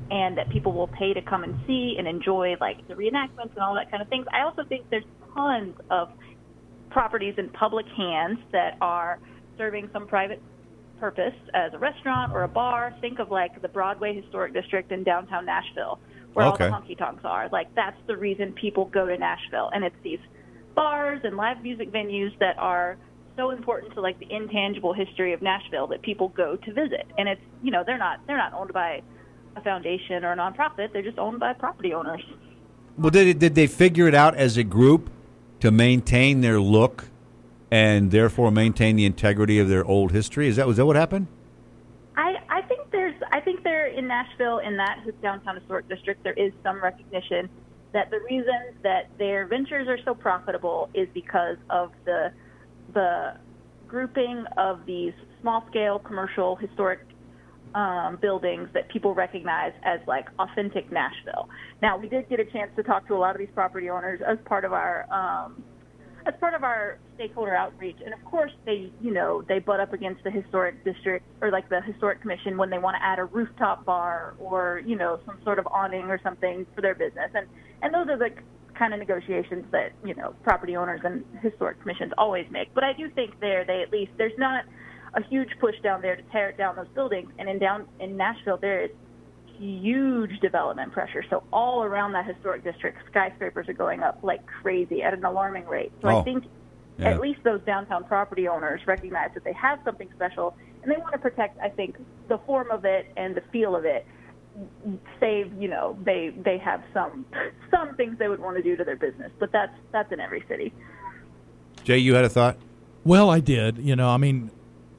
and that people will pay to come and see and enjoy, like the reenactments and all that kind of things. I also think there's tons of properties in public hands that are serving some private purpose as a restaurant or a bar. Think of like the Broadway Historic District in downtown Nashville, where Okay. all the honky tonks are. Like that's the reason people go to Nashville, and it's these bars and live music venues that are so important to like the intangible history of Nashville that people go to visit. And it's, you know, they're not they're not owned by a foundation or a nonprofit. They're just owned by property owners. Well, did did they figure it out as a group to maintain their look and therefore maintain the integrity of their old history? Is that was that what happened? I, I think there's I think there in Nashville, in that downtown historic district, there is some recognition that the reason that their ventures are so profitable is because of the the grouping of these small scale commercial historic um, buildings that people recognize as like authentic Nashville. Now, we did get a chance to talk to a lot of these property owners as part of our um, as part of our stakeholder outreach, and of course they, you know, they butt up against the historic district or like the historic commission when they want to add a rooftop bar or, you know, some sort of awning or something for their business, and and those are the kind of negotiations that, you know, property owners and historic commissions always make. But I do think there they at least there's not a huge push down there to tear down those buildings, and in down in Nashville there is huge development pressure. So all around that historic district, skyscrapers are going up like crazy at an alarming rate. So Oh, I think yeah. at least those downtown property owners recognize that they have something special, and they want to protect, I think, the form of it and the feel of it. Save, you know, they they have some some things they would want to do to their business, but that's that's in every city. Jay, you had a thought? Well, I did. You know, I mean,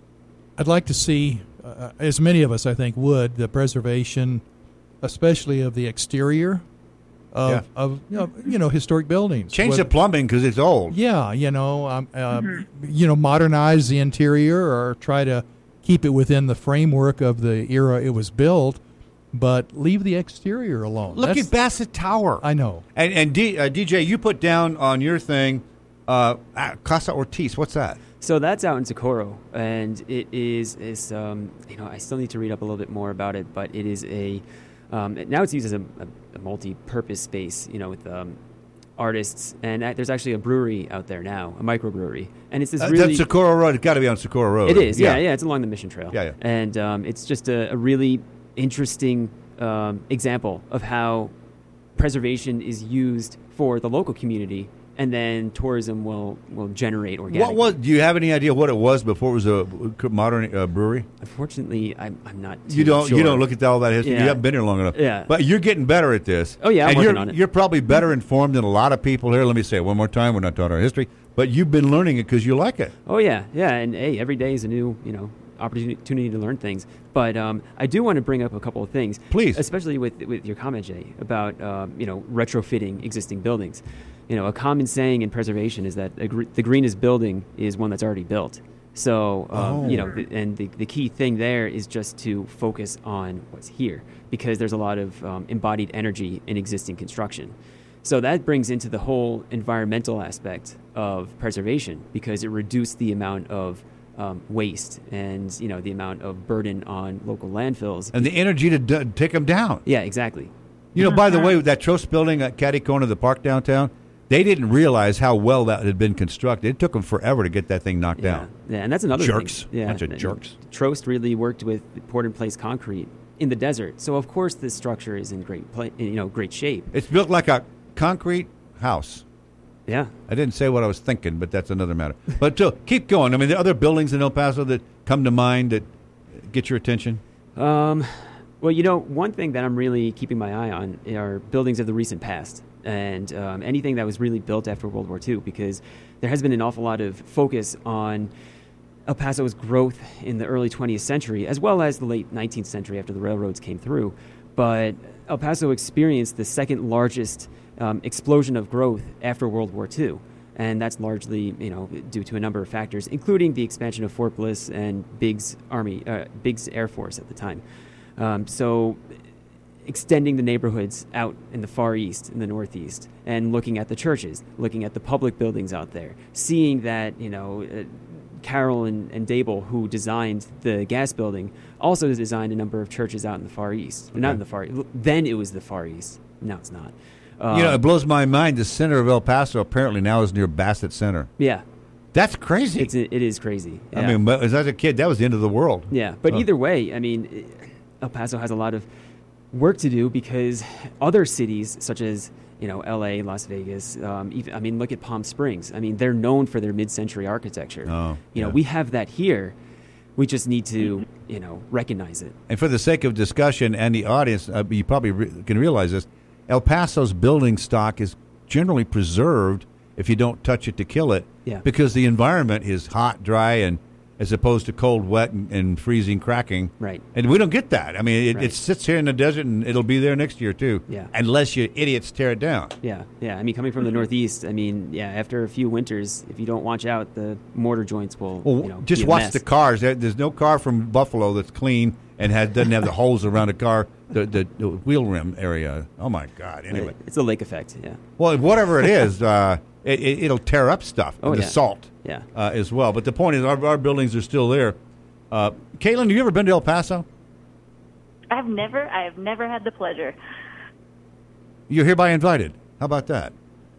I'd like to see, uh, as many of us, I think, would, the preservation, especially of the exterior of, Yeah. of you, know, you know, historic buildings. Change Whether- the plumbing because it's old. Yeah, you know, um, uh, you know, modernize the interior or try to keep it within the framework of the era it was built, but leave the exterior alone. Look That's- at Bassett Tower. I know. And, and D, uh, D J, you put down on your thing uh, ah, Casa Ortiz. What's that? So that's out in Socorro, and it is is um, you know I still need to read up a little bit more about it, but it is a um, it- now it's used as a, a, a multi-purpose space, you know, with um, artists, and uh, there's actually a brewery out there now, a microbrewery, and it's this Uh, really that's Socorro Road. It's got to be on Socorro Road. It is, yeah, yeah. It's along the Mission Trail. Yeah, yeah. And um, it's just a, a really interesting um, example of how preservation is used for the local community, and then tourism will, will generate organic. What was? Do you have any idea what it was before it was a modern uh, brewery? Unfortunately, I'm, I'm not. You too don't. Sure. You don't look at all that history. Yeah. You haven't been here long enough. Yeah. But you're getting better at this. Oh, yeah, I'm and working you're, on it. You're probably better informed than a lot of people here. Let me say it one more time. We're not taught our history, but you've been learning it because you like it. Oh yeah, yeah, and hey, every day is a new, you know, opportunity to learn things. But um, I do want to bring up a couple of things, please, especially with with your comment, Jay, about um, you know retrofitting existing buildings. You know, a common saying in preservation is that a gr- the greenest building is one that's already built. So um, Oh. you know, the, and the the key thing there is just to focus on what's here, because there's a lot of um, embodied energy in existing construction. So that brings into the whole environmental aspect of preservation, because it reduced the amount of um, waste and, you know, the amount of burden on local landfills. And the energy to d- take them down. Yeah, exactly. You know, by the way, that Trost building at Catty Corner of the park downtown, they didn't realize how well that had been constructed. It took them forever to get that thing knocked Yeah, down. yeah, and that's another jerks. thing. Yeah, Bunch of and jerks. Trost really worked with poured-in-place concrete in the desert, so of course this structure is in great, pla- you know, great shape. It's built like a concrete house. Yeah. I didn't say what I was thinking, but that's another matter. But so, keep going. I mean, there are other buildings in El Paso that come to mind that get your attention? Um, well, you know, one thing that I'm really keeping my eye on are buildings of the recent past, and um, anything that was really built after World War Two, because there has been an awful lot of focus on El Paso's growth in the early twentieth century, as well as the late nineteenth century after the railroads came through. But El Paso experienced the second largest um, explosion of growth after World War Two. And that's largely, you know, due to a number of factors, including the expansion of Fort Bliss and Biggs Army, uh, Biggs Air Force at the time. Um, so, extending the neighborhoods out in the Far East, in the Northeast, and looking at the churches, looking at the public buildings out there, seeing that, you know, uh, Carroll and, and Dable, who designed the gas building, also designed a number of churches out in the Far East. Okay. Not in the Far East. Then it was the Far East. Now it's not. Um, you know, it blows my mind. The center of El Paso apparently now is near Bassett Center. Yeah. That's crazy. It's, it is crazy. Yeah. I mean, but as a kid, that was the end of the world. Yeah, but oh. either way, I mean, El Paso has a lot of work to do because other cities such as, you know, L A, Las Vegas, um, even, I mean, look at Palm Springs. I mean, they're known for their mid-century architecture. Oh, you know, yeah. we have that here. We just need to, you know, recognize it. And for the sake of discussion and the audience, uh, you probably re- can realize this, El Paso's building stock is generally preserved if you don't touch it to kill it, yeah. because the environment is hot, dry, and as opposed to cold, wet, and, and freezing, cracking. Right. And we don't get that. I mean, it, right. it sits here in the desert, and it'll be there next year, too. Yeah. Unless you idiots tear it down. Yeah, yeah. I mean, coming from the Northeast, I mean, yeah, after a few winters, if you don't watch out, the mortar joints will, well, you know, just be a watch mess. the cars. There, there's no car from Buffalo that's clean and has, doesn't have the holes around the car, the, the, the wheel rim area. Oh, my God. Anyway. It's a lake effect, yeah. Well, whatever it is, uh, it, it, it'll tear up stuff. Oh, the yeah. salt yeah. Uh, as well. But the point is, our, our buildings are still there. Uh, Caitlin, have you ever been to El Paso? I've never. I have never had the pleasure. You're hereby invited. How about that?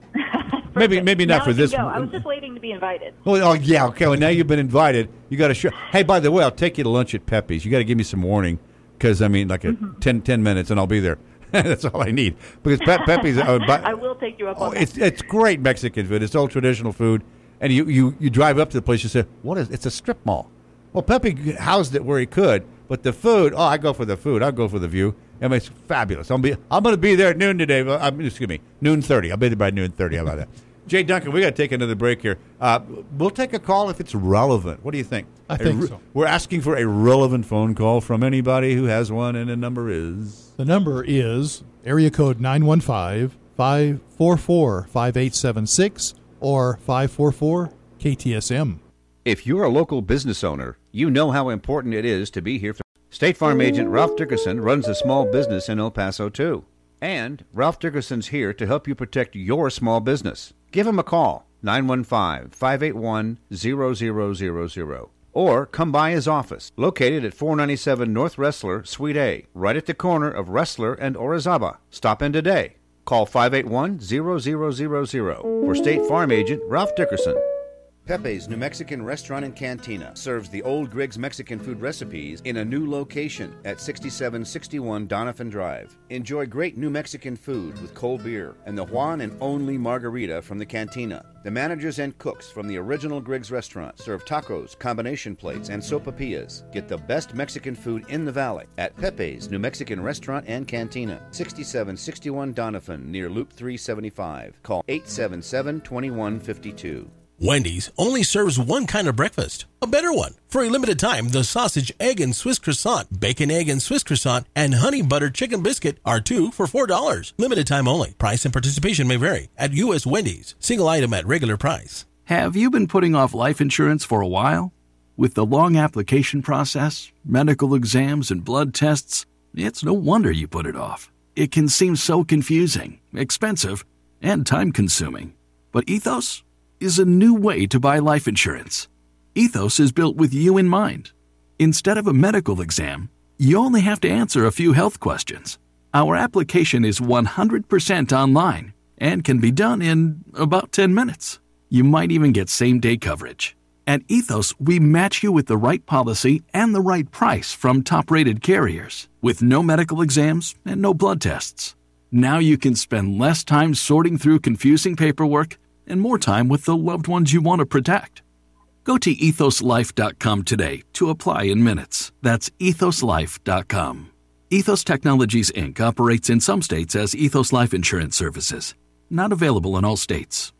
maybe, maybe not now for I this. Go. I was just waiting to be invited. Oh, oh yeah. Okay. Well, now you've been invited. You got to show. Hey, by the way, I'll take you to lunch at Pepe's. You got to give me some warning, because I mean, like a Mm-hmm. ten, ten minutes, and I'll be there. That's all I need. Because Pe- Pepe's. Uh, by, I will take you up oh, on that. It's it's great Mexican food. It's old traditional food, and you, you, you drive up to the place. You say, "What is? It's a strip mall." Well, Pepe housed it where he could, but the food, oh, I go for the food. I'll go for the view. I mean, it's fabulous. I'm, be, I'm going to be there at noon today. I'm, excuse me, noon thirty. I'll be there by noon thirty. How about that? Jay Duncan, we got to take another break here. Uh, we'll take a call if it's relevant. What do you think? I A think re- so. We're asking for a relevant phone call from anybody who has one, and the number is? The number is area code nine one five, five four four, five eight seven six or five four four K T S M. If you're a local business owner, you know how important it is to be here. For State Farm agent Ralph Dickerson runs a small business in El Paso, too. And Ralph Dickerson's here to help you protect your small business. Give him a call, nine one five, five eight one, zero zero zero zero. Or come by his office, located at four ninety-seven North Wrestler, Suite A, right at the corner of Wrestler and Orizaba. Stop in today. Call five eight one, zero zero zero zero for State Farm agent Ralph Dickerson. Pepe's New Mexican Restaurant and Cantina serves the old Griggs Mexican food recipes in a new location at sixty-seven sixty-one Doniphan Drive. Enjoy great New Mexican food with cold beer and the Juan and only margarita from the cantina. The managers and cooks from the original Griggs restaurant serve tacos, combination plates, and sopapillas. Get the best Mexican food in the valley at Pepe's New Mexican Restaurant and Cantina, sixty-seven sixty-one Doniphan near Loop three seventy-five. Call eight seven seven, two one five two. Wendy's only serves one kind of breakfast, a better one. For a limited time, the sausage, egg, and Swiss croissant, bacon, egg, and Swiss croissant, and honey butter chicken biscuit are two for four dollars. Limited time only. Price and participation may vary at U S Wendy's. Single item at regular price. Have you been putting off life insurance for a while? With the long application process, medical exams, and blood tests, it's no wonder you put it off. It can seem so confusing, expensive, and time-consuming. But Ethos is a new way to buy life insurance. Ethos is built with you in mind. Instead of a medical exam, you only have to answer a few health questions. Our application is one hundred percent online and can be done in about ten minutes. You might even get same-day coverage. At Ethos, we match you with the right policy and the right price from top-rated carriers, with no medical exams and no blood tests. Now you can spend less time sorting through confusing paperwork and more time with the loved ones you want to protect. Go to ethos life dot com today to apply in minutes. That's ethos life dot com. Ethos Technologies, Incorporated operates in some states as Ethos Life Insurance Services. Not available in all states.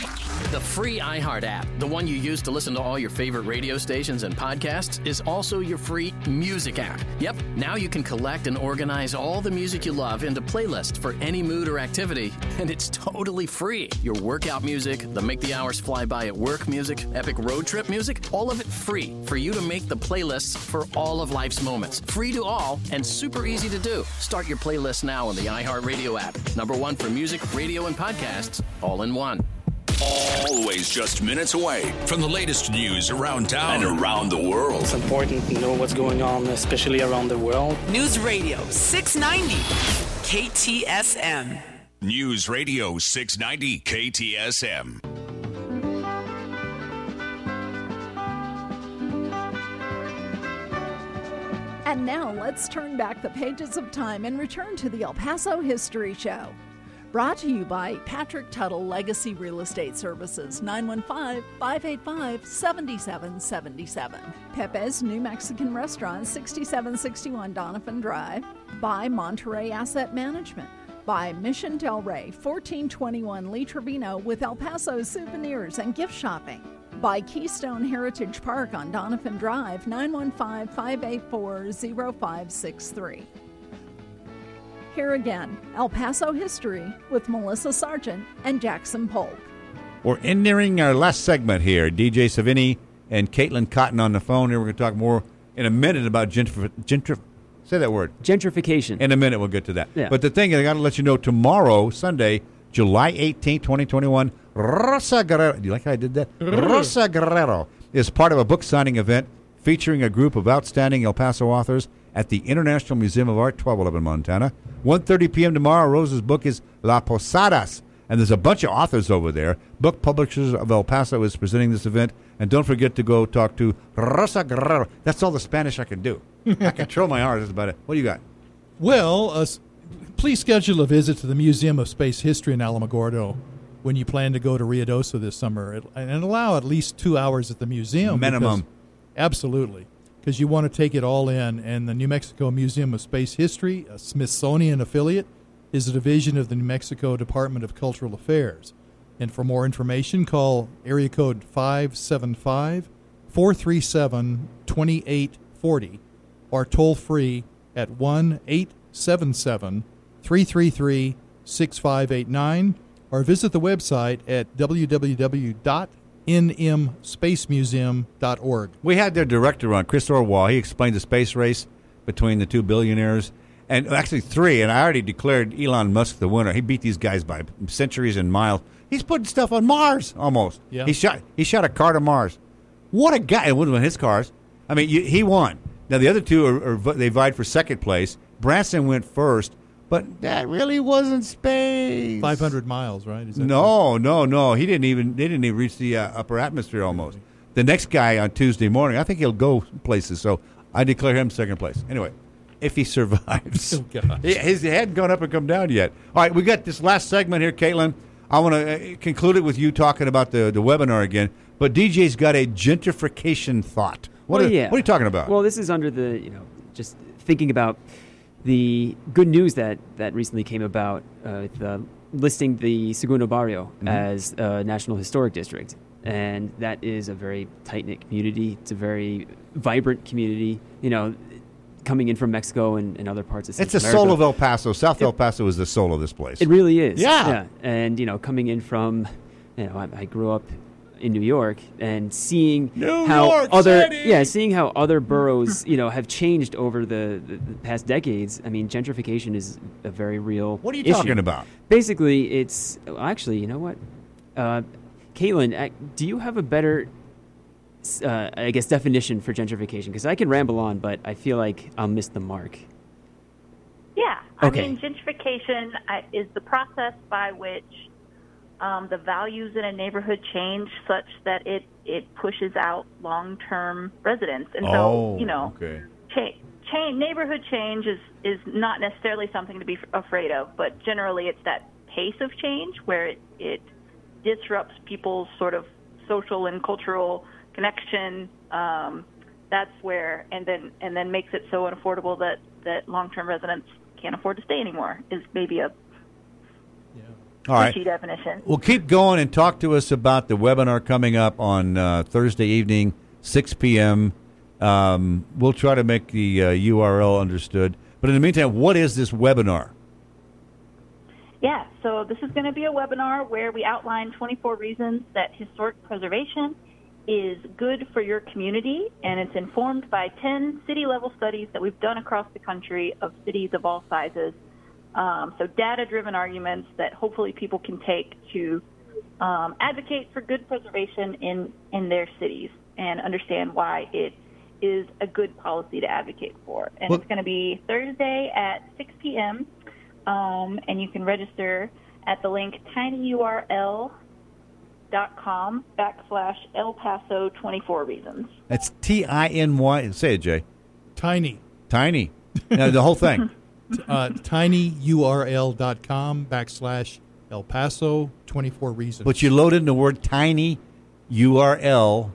The free iHeart app, the one you use to listen to all your favorite radio stations and podcasts, is also your free music app. Yep, now you can collect and organize all the music you love into playlists for any mood or activity, and it's totally free. Your workout music, the Make the Hours Fly By at Work music, epic road trip music, all of it free for you to make the playlists for all of life's moments. Free to all and super easy to do. Start your playlist now on the iHeartRadio app. Number one for music, radio, and podcasts, all in one. Always just minutes away from the latest news around town and around the world. It's important to know what's going on, especially around the world. News Radio six ninety K T S M. News Radio six ninety K T S M. And now let's turn back the pages of time and return to the El Paso History Show. Brought to you by Patrick Tuttle Legacy Real Estate Services, nine one five, five eight five, seven seven seven seven. Pepe's New Mexican Restaurant, sixty-seven sixty-one Donovan Drive. By Monterey Asset Management. By Mission Del Rey, fourteen twenty-one Lee Trevino with El Paso souvenirs and gift shopping. By Keystone Heritage Park on Donovan Drive, nine one five, five eight four, zero five six three. Here again, El Paso History with Melissa Sargent and Jackson Polk. We're nearing our last segment here. D J Savini and Caitlin Cotton on the phone here. We're going to talk more in a minute about gentrif- gentrif- say that word. Gentrification. In a minute, we'll get to that. Yeah. But the thing is, I got to let you know, tomorrow, Sunday, July eighteenth, twenty twenty-one, Rosa Guerrero, do you like how I did that? Rosa Guerrero is part of a book signing event featuring a group of outstanding El Paso authors at the International Museum of Art, twelve eleven Montana. one thirty p.m. tomorrow. Rosa's book is La Posadas, and there's a bunch of authors over there. Book Publishers of El Paso is presenting this event, and don't forget to go talk to Rosa Guerrero. That's all the Spanish I can do. I control my R's, that's about it. What do you got? Well, uh, please schedule a visit to the Museum of Space History in Alamogordo when you plan to go to Ruidoso this summer, and allow at least two hours at the museum. Minimum. Because, absolutely. Because you want to take it all in. And the New Mexico Museum of Space History, a Smithsonian affiliate, is a division of the New Mexico Department of Cultural Affairs. And for more information, call area code five seven five, four three seven, two eight four zero or toll free at one eight seven seven, three three three, six five eight nine or visit the website at w w w dot n m space museum dot org. We had their director on, Chris Orwell. He explained the space race between the two billionaires, and actually three, and I already declared Elon Musk the winner. He beat these guys by centuries and miles. He's putting stuff on Mars, almost. Yeah. He shot He shot a car to Mars. What a guy. It wasn't one of his cars. I mean, you, he won. Now, the other two, are, are, they vied for second place. Branson went first, but that really wasn't space. five hundred miles, right? Is that No, right? no, no. He didn't even. They didn't even reach the uh, upper atmosphere almost. The next guy on Tuesday morning, I think he'll go places. So I declare him second place. Anyway, if he survives, Oh, gosh. his head hadn't gone up and come down yet. All right, we got this last segment here, Caitlin. I want to uh, conclude it with you talking about the the webinar again. But D J's got a gentrification thought. What, well, are, yeah. what are you talking about? Well, this is under the, you know, just thinking about the good news that, that recently came about uh, with uh, listing the Segundo Barrio Mhm. as a National Historic District. And that is a very tight-knit community. It's a very vibrant community, you know, coming in from Mexico and, and other parts of Central It's the America. soul of El Paso. South It- El Paso is the soul of this place. It really is. Yeah. yeah. And, you know, coming in from, you know, I, I grew up in New York and seeing New how York other City! yeah, seeing how other boroughs, you know, have changed over the, the, the past decades. I mean, gentrification is a very real What are you issue. talking about? Basically, it's well, actually, you know what? Uh, Caitlin, uh, do you have a better uh, I guess definition for gentrification? Because I can ramble on, but I feel like I'll miss the mark. Yeah. Okay. I mean, gentrification uh, is the process by which um, the values in a neighborhood change such that it, it pushes out long-term residents. And Oh, so, you know, okay. cha- cha- neighborhood change is, is not necessarily something to be f- afraid of, but generally it's that pace of change where it, it disrupts people's sort of social and cultural connection. Um, that's where, and then and then makes it so unaffordable that, that long-term residents can't afford to stay anymore is maybe a All right. pushy definition. Well, keep going and talk to us about the webinar coming up on uh, Thursday evening, six p.m. Um, we'll try to make the uh, U R L understood. But in the meantime, what is this webinar? Yeah, so this is going to be a webinar where we outline twenty-four reasons that historic preservation is good for your community, and it's informed by ten city-level studies that we've done across the country of cities of all sizes. Um, so data-driven arguments that hopefully people can take to um, advocate for good preservation in, in their cities and understand why it is a good policy to advocate for. And Well- it's going to be Thursday at six p.m., um, and you can register at the link tinyurl dot com backslash El Paso twenty-four reasons. That's T I N Y. Say it, Jay. Tiny. Tiny. Now, the whole thing. uh, tinyurl.com backslash El Paso twenty-four reasons. But you load in the word tiny U R L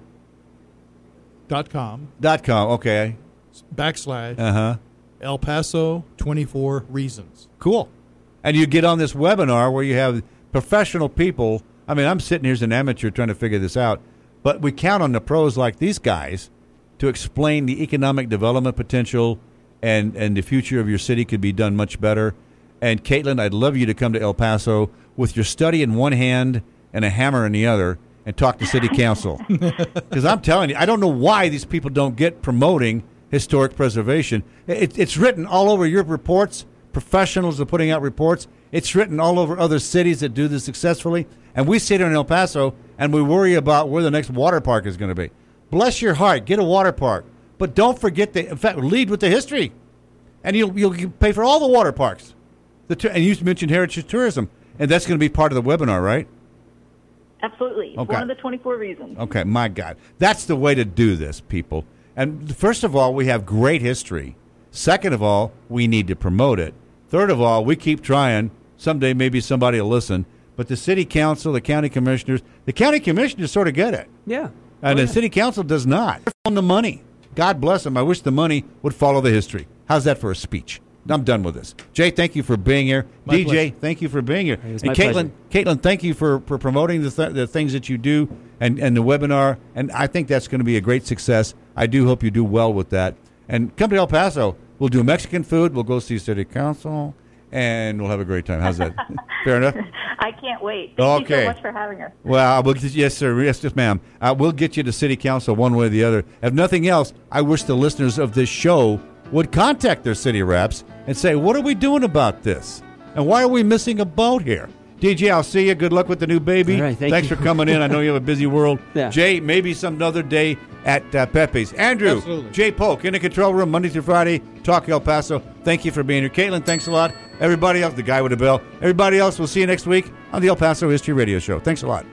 dot com dot com. Okay. backslash Uh huh. El Paso twenty-four reasons. Cool. And you get on this webinar where you have professional people. I mean, I'm sitting here as an amateur trying to figure this out, but we count on the pros like these guys to explain the economic development potential and, and the future of your city could be done much better. And Caitlin, I'd love you to come to El Paso with your study in one hand and a hammer in the other and talk to city council. Because I'm telling you, I don't know why these people don't get promoting historic preservation. It, it's written all over your reports. Professionals are putting out reports. It's written all over other cities that do this successfully. And we sit here in El Paso and we worry about where the next water park is going to be. Bless your heart, get a water park. But don't forget, the, in fact, lead with the history. And you'll, you'll pay for all the water parks. The, and you mentioned heritage tourism. And that's going to be part of the webinar, right? Absolutely. It's Okay. one of the twenty-four reasons. Okay, my God. That's the way to do this, people. And first of all, we have great history. Second of all, we need to promote it. Third of all, we keep trying. Someday maybe somebody will listen. But the city council, the county commissioners, the county commissioners sort of get it. Yeah. And Oh, the yeah. city council does not. They're on the money. God bless them. I wish the money would follow the history. How's that for a speech? I'm done with this. Jay, thank you for being here. My D J, pleasure. thank you for being here. It was And my Caitlin, pleasure. Caitlin, thank you for, for promoting the, th- the things that you do and, and the webinar. And I think that's going to be a great success. I do hope you do well with that. And come to El Paso. We'll do Mexican food. We'll go see city council. And we'll have a great time. How's that? Fair enough? I can't wait. Thank you Okay. so much for having us. Well, I will, yes, sir. Yes, yes, ma'am. Uh, we'll get you to city council one way or the other. If nothing else, I wish the listeners of this show would contact their city reps and say, what are we doing about this? And why are we missing a boat here? D J, I'll see you. Good luck with the new baby. All right, thank Thanks you. for coming in. I know you have a busy world. Yeah. Jay, maybe some other day at uh, Pepe's. Andrew, Absolutely. Jay Polk in the control room Monday through Friday. Talk El Paso. Thank you for being here. Caitlin, thanks a lot. Everybody else, the guy with the bell. Everybody else, we'll see you next week on the El Paso History Radio Show. Thanks a lot.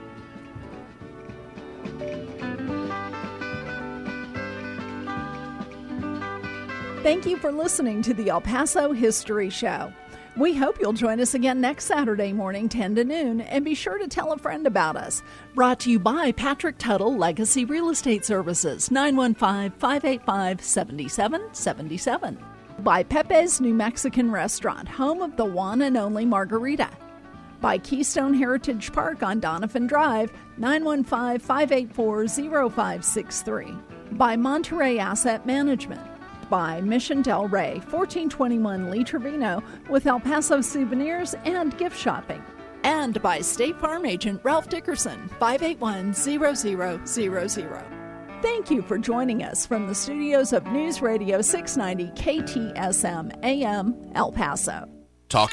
Thank you for listening to the El Paso History Show. We hope you'll join us again next Saturday morning, ten to noon, and be sure to tell a friend about us. Brought to you by Patrick Tuttle Legacy Real Estate Services, nine one five, five eight five, seven seven seven seven. By Pepe's New Mexican Restaurant, home of the one and only margarita. By Keystone Heritage Park on Donovan Drive, nine one five, five eight four, zero five six three. By Monterey Asset Management. By Mission Del Rey, fourteen twenty-one Lee Trevino, with El Paso souvenirs and gift shopping. And by State Farm agent Ralph Dickerson, five eight one, zero zero zero zero. Thank you for joining us from the studios of News Radio six ninety K T S M A M El Paso.